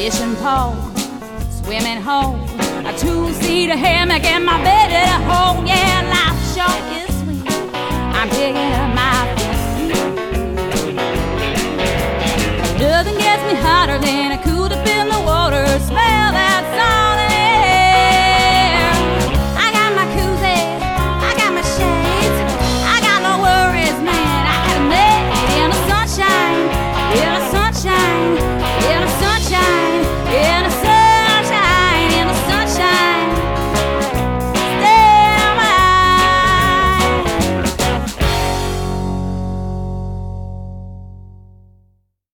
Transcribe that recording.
fishing pole, swimming hole, a two-seater hammock and my bed at a home. Yeah, life sure is sweet. I'm picking up my feet. Nothing gets me hotter than a cool